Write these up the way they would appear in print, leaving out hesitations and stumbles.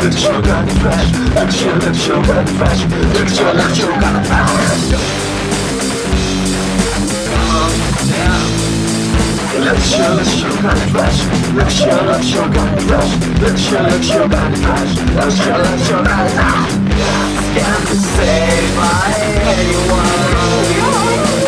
look you got the flash. Look you got the flash. Look you got the flash. Look you got the flash. Look you got the flash. Look you got the flash. Look you got the flash. Can't be saved by anyone.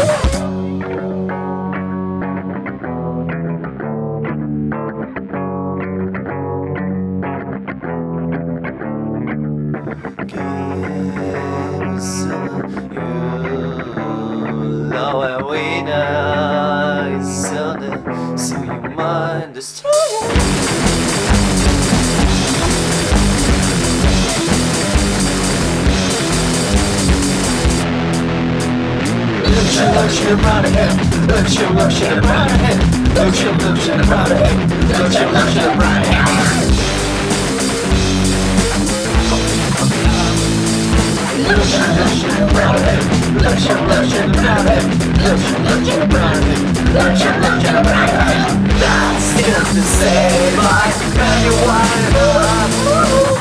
Now a winner is on the, so you mind destroy it. Look you proud of him. Look you proud of him. Look you proud of him. Look you proud of him. Look you proud of him. Look you proud of him. Look you proud of him. Look you proud of him. That's still the same like anyone.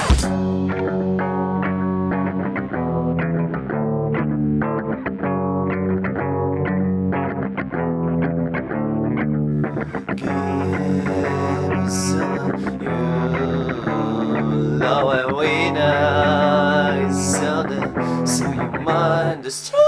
Now a winner is on the, so you mind destroy